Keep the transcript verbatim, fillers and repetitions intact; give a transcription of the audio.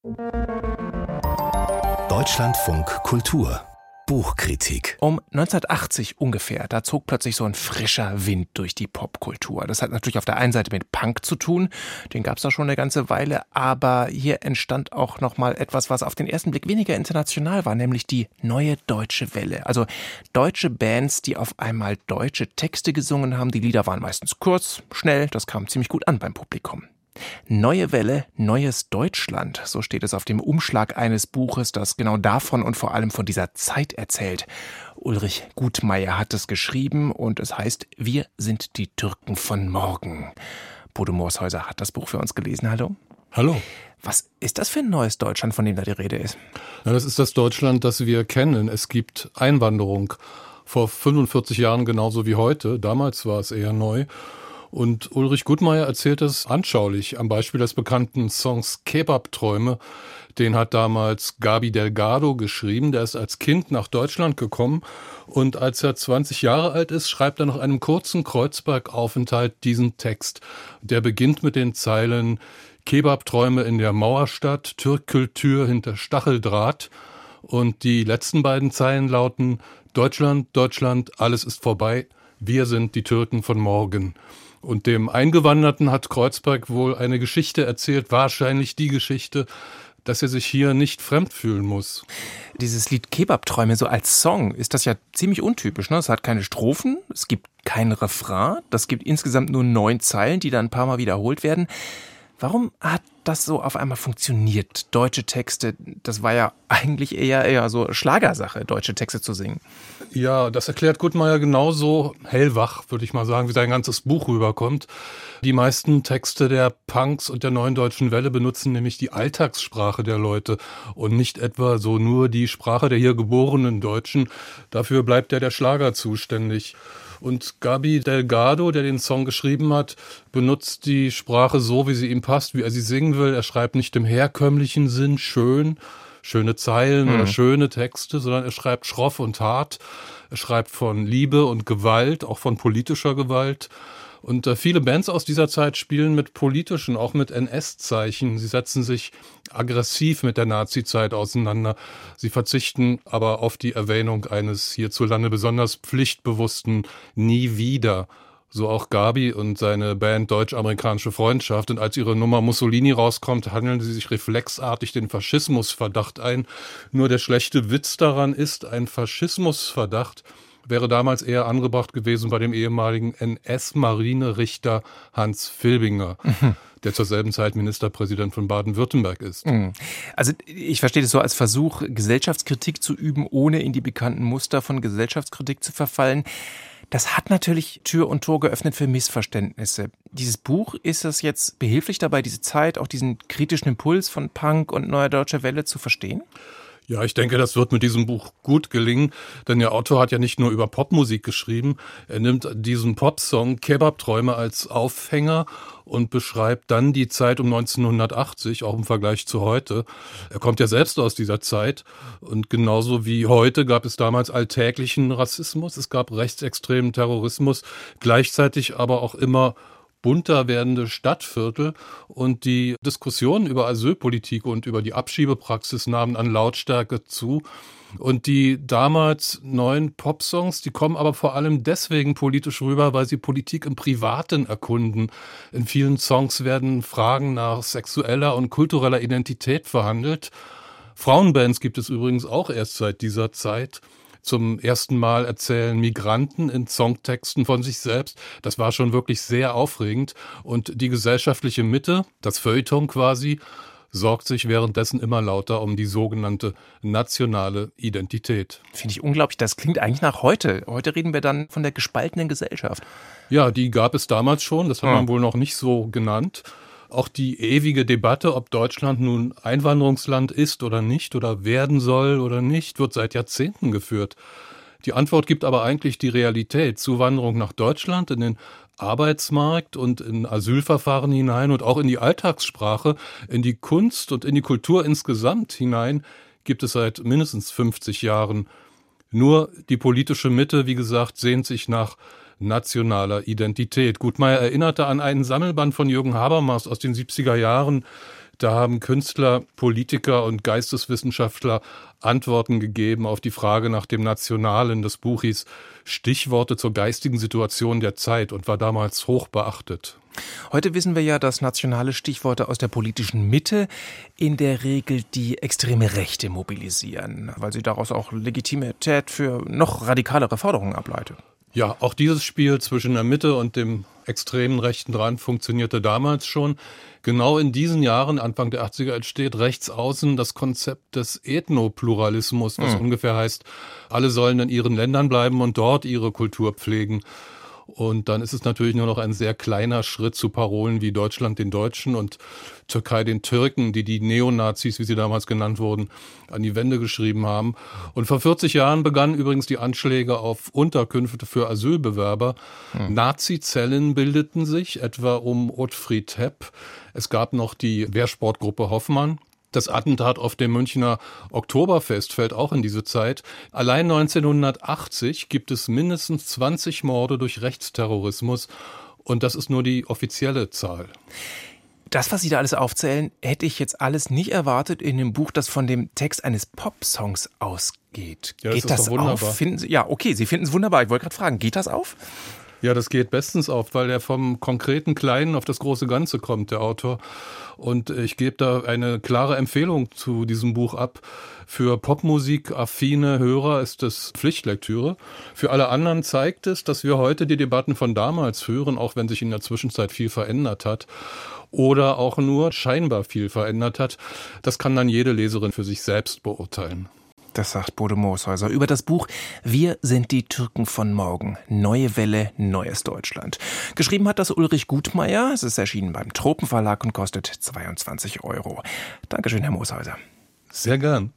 Deutschlandfunk Kultur Buchkritik. Um neunzehnhundertachtzig ungefähr, da zog plötzlich so ein frischer Wind durch die Popkultur. Das hat natürlich auf der einen Seite mit Punk zu tun, den gab es da schon eine ganze Weile, aber hier entstand auch nochmal etwas, was auf den ersten Blick weniger international war, nämlich die neue deutsche Welle. Also deutsche Bands, die auf einmal deutsche Texte gesungen haben. Die Lieder waren meistens kurz, schnell, das kam ziemlich gut an beim Publikum. Neue Welle, neues Deutschland, so steht es auf dem Umschlag eines Buches, das genau davon und vor allem von dieser Zeit erzählt. Ulrich Gutmeier hat es geschrieben und es heißt, wir sind die Türken von morgen. Bodo Morshäuser hat das Buch für uns gelesen. Hallo. Hallo. Was ist das für ein neues Deutschland, von dem da die Rede ist? Ja, das ist das Deutschland, das wir kennen. Es gibt Einwanderung. Vor fünfundvierzig Jahren genauso wie heute. Damals war es eher neu. Und Ulrich Gutmeier erzählt es anschaulich am Beispiel des bekannten Songs Kebab-Träume. Den hat damals Gabi Delgado geschrieben. Der ist als Kind nach Deutschland gekommen. Und als er zwanzig Jahre alt ist, schreibt er nach einem kurzen Kreuzberg-Aufenthalt diesen Text. Der beginnt mit den Zeilen Kebab-Träume in der Mauerstadt, Türkkultur hinter Stacheldraht. Und die letzten beiden Zeilen lauten Deutschland, Deutschland, alles ist vorbei. Wir sind die Türken von morgen. Und dem Eingewanderten hat Kreuzberg wohl eine Geschichte erzählt, wahrscheinlich die Geschichte, dass er sich hier nicht fremd fühlen muss. Dieses Lied Kebab-Träume so als Song, ist das ja ziemlich untypisch, ne? Es hat keine Strophen, es gibt kein Refrain, das gibt insgesamt nur neun Zeilen, die dann ein paar Mal wiederholt werden. Warum hat das so auf einmal funktioniert? Deutsche Texte, das war ja eigentlich eher, eher so Schlagersache, deutsche Texte zu singen. Ja, das erklärt Gutmeier genauso hellwach, würde ich mal sagen, wie sein ganzes Buch rüberkommt. Die meisten Texte der Punks und der neuen deutschen Welle benutzen nämlich die Alltagssprache der Leute und nicht etwa so nur die Sprache der hier geborenen Deutschen. Dafür bleibt ja der Schlager zuständig. Und Gabi Delgado, der den Song geschrieben hat, benutzt die Sprache so, wie sie ihm passt, wie er sie singen will. Er schreibt nicht im herkömmlichen Sinn schön, schöne Zeilen mhm. oder schöne Texte, sondern er schreibt schroff und hart. Er schreibt von Liebe und Gewalt, auch von politischer Gewalt. Und äh, viele Bands aus dieser Zeit spielen mit politischen, auch mit N S-Zeichen. Sie setzen sich aggressiv mit der Nazi-Zeit auseinander. Sie verzichten aber auf die Erwähnung eines hierzulande besonders pflichtbewussten Nie wieder. So auch Gabi und seine Band Deutsch-Amerikanische Freundschaft. Und als ihre Nummer Mussolini rauskommt, handeln sie sich reflexartig den Faschismusverdacht ein. Nur der schlechte Witz daran ist, ein Faschismusverdacht wäre damals eher angebracht gewesen bei dem ehemaligen N S-Marinerichter Hans Filbinger, mhm. der zur selben Zeit Ministerpräsident von Baden-Württemberg ist. Mhm. Also ich verstehe das so als Versuch, Gesellschaftskritik zu üben, ohne in die bekannten Muster von Gesellschaftskritik zu verfallen. Das hat natürlich Tür und Tor geöffnet für Missverständnisse. Dieses Buch, ist es jetzt behilflich dabei, diese Zeit, auch diesen kritischen Impuls von Punk und Neuer Deutscher Welle zu verstehen? Ja, ich denke, das wird mit diesem Buch gut gelingen, denn der Autor hat ja nicht nur über Popmusik geschrieben, er nimmt diesen Popsong Kebab-Träume als Aufhänger und beschreibt dann die Zeit um neunzehnhundertachtzig, auch im Vergleich zu heute. Er kommt ja selbst aus dieser Zeit und genauso wie heute gab es damals alltäglichen Rassismus, es gab rechtsextremen Terrorismus, gleichzeitig aber auch immer bunter werdende Stadtviertel und die Diskussionen über Asylpolitik und über die Abschiebepraxis nahmen an Lautstärke zu. Und die damals neuen Popsongs, die kommen aber vor allem deswegen politisch rüber, weil sie Politik im Privaten erkunden. In vielen Songs werden Fragen nach sexueller und kultureller Identität verhandelt. Frauenbands gibt es übrigens auch erst seit dieser Zeit. Zum ersten Mal erzählen Migranten in Songtexten von sich selbst. Das war schon wirklich sehr aufregend. Und die gesellschaftliche Mitte, das Feuilleton quasi, sorgt sich währenddessen immer lauter um die sogenannte nationale Identität. Finde ich unglaublich. Das klingt eigentlich nach heute. Heute reden wir dann von der gespaltenen Gesellschaft. Ja, die gab es damals schon. Das hat man wohl noch nicht so genannt. Auch die ewige Debatte, ob Deutschland nun Einwanderungsland ist oder nicht oder werden soll oder nicht, wird seit Jahrzehnten geführt. Die Antwort gibt aber eigentlich die Realität. Zuwanderung nach Deutschland in den Arbeitsmarkt und in Asylverfahren hinein und auch in die Alltagssprache, in die Kunst und in die Kultur insgesamt hinein gibt es seit mindestens fünfzig Jahren. Nur die politische Mitte, wie gesagt, sehnt sich nach nationaler Identität. Gutmeier erinnerte an einen Sammelband von Jürgen Habermas aus den siebziger Jahren, Da haben Künstler, Politiker und Geisteswissenschaftler Antworten gegeben auf die Frage nach dem Nationalen. Das Buch hieß Stichworte zur geistigen Situation der Zeit und war damals hoch beachtet. Heute wissen wir ja, dass nationale Stichworte aus der politischen Mitte in der Regel die extreme Rechte mobilisieren, weil sie daraus auch Legitimität für noch radikalere Forderungen ableiten. Ja, auch dieses Spiel zwischen der Mitte und dem extremen rechten Rand funktionierte damals schon. Genau in diesen Jahren, Anfang der achtziger, entsteht rechts außen das Konzept des Ethnopluralismus, was mhm. ungefähr heißt, alle sollen in ihren Ländern bleiben und dort ihre Kultur pflegen. Und dann ist es natürlich nur noch ein sehr kleiner Schritt zu Parolen wie Deutschland den Deutschen und Türkei den Türken, die die Neonazis, wie sie damals genannt wurden, an die Wände geschrieben haben. Und vor vierzig Jahren begannen übrigens die Anschläge auf Unterkünfte für Asylbewerber. Hm. Nazi-Zellen bildeten sich, etwa um Otfried Hepp. Es gab noch die Wehrsportgruppe Hoffmann. Das Attentat auf dem Münchner Oktoberfest fällt auch in diese Zeit. Allein neunzehnhundertachtzig gibt es mindestens zwanzig Morde durch Rechtsterrorismus. Und das ist nur die offizielle Zahl. Das, was Sie da alles aufzählen, hätte ich jetzt alles nicht erwartet in dem Buch, das von dem Text eines Popsongs ausgeht. Ja, das geht ist das doch wunderbar. auf? Finden Sie, ja, okay, Sie finden es wunderbar. Ich wollte gerade fragen, geht das auf? Ja, das geht bestens auf, weil er vom konkreten Kleinen auf das große Ganze kommt, der Autor. Und ich gebe da eine klare Empfehlung zu diesem Buch ab. Für Popmusik-affine Hörer ist es Pflichtlektüre. Für alle anderen zeigt es, dass wir heute die Debatten von damals führen, auch wenn sich in der Zwischenzeit viel verändert hat. Oder auch nur scheinbar viel verändert hat. Das kann dann jede Leserin für sich selbst beurteilen. Das sagt Bode Mooshäuser über das Buch Wir sind die Türken von morgen. Neue Welle, neues Deutschland. Geschrieben hat das Ulrich Gutmeier. Es ist erschienen beim Tropenverlag und kostet zweiundzwanzig Euro. Dankeschön, Herr Mooshäuser. Sehr gern.